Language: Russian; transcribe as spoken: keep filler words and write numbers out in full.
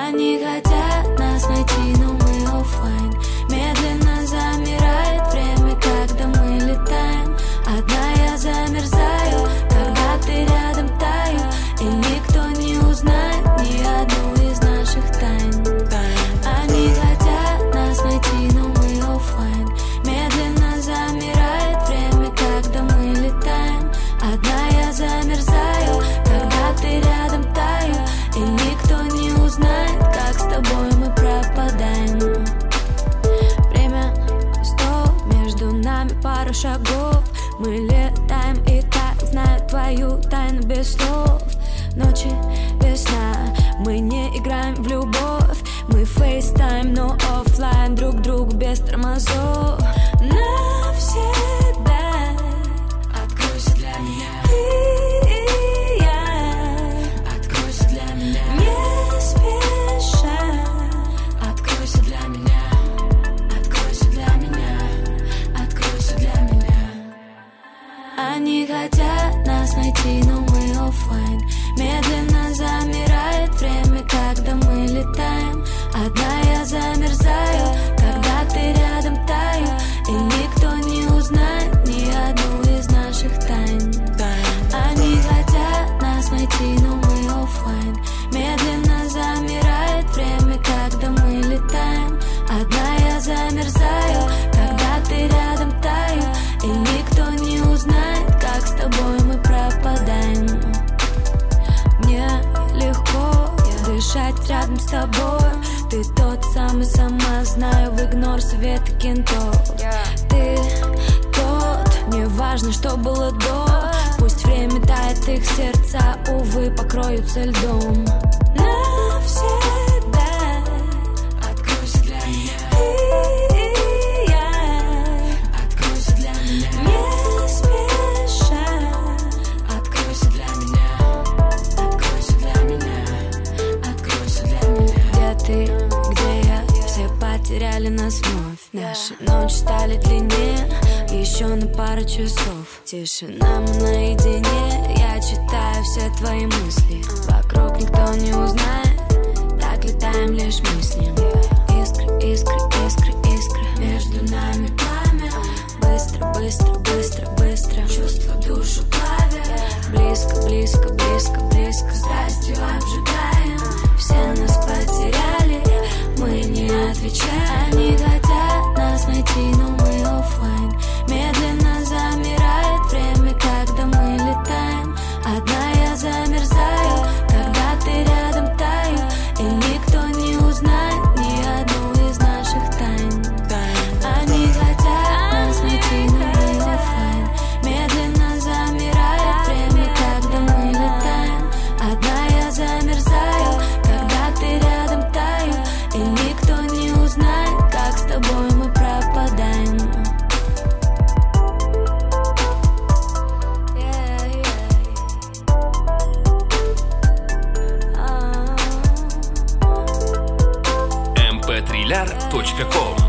Они хотят нас найти, но мы оффлайн. Медленно замирает время, когда мы летаем. Одна я замерзаю, когда ты рядом таю. И никто не узнает ни одну из наших тайн. Они хотят нас найти, но мы оффлайн. Медленно замирает время, когда мы летаем. Одна я замерзаю, когда ты рядом таю. И никто не узнает, как с тобой мы пропадаем. Время стоп, между нами пару шагов. Мы летаем и так знаю твою тайну без слов. Ночи без сна, мы не играем в любовь. Мы фейстайм, но оффлайн, друг другу без тормозов. Навсегда откройся для меня. Ты и я, откройся для меня. Не спеша, откройся для меня. Откройся для меня, откройся для меня. Они хотят нас найти, но мы оффлайн. Медленно замирает время, когда мы летаем. Одна я замерзаю, когда ты рядом таю. И никто не узнает ни одну из наших тайн. Они хотят нас найти, но мы оффлайн. Медленно замирает время, когда мы летаем. Одна я замерзаю, когда ты рядом таю. И никто не узнает, как с тобой мы пропадаем. Мне легко дышать рядом с тобой. Ты тот самый, сама знаю, в игнор совета кентов. Ты тот, не важно, что было до. Пусть время тает, их сердца, увы, покроются льдом. Навсегда откройся для меня. Ты и я, откройся для меня. Не спеша, откройся для меня. Откройся для меня, откройся для меня. Где ты, где я, все потеряли нас вновь. Наши ночи стали длиннее, еще на пару часов. Тишина, мы наедине, я читаю все твои мысли. Вокруг никто не узнает, так летаем лишь мы с ним. Искры, искры, искры, искры, между нами пламя. Быстро, быстро, быстро, быстро, чувства душу плавят. Близко, близко, близко, близко, страстью обжигаем. Все нас потеряли, мы не отвечаем. Они хотят нас найти, но мы оффлайн. Медленно замирает время, когда мы летаем. Одна я замерзаю, когда ты рядом таю. И никто не узнает ни одну из наших тайн. Они хотят нас найти, но мы оффлайн. Медленно замирает время, когда мы летаем. Одна я замерзаю, когда ты рядом таю. И никто не узнает, как с тобой мы пропадаем. эм пэ три ляр точка ком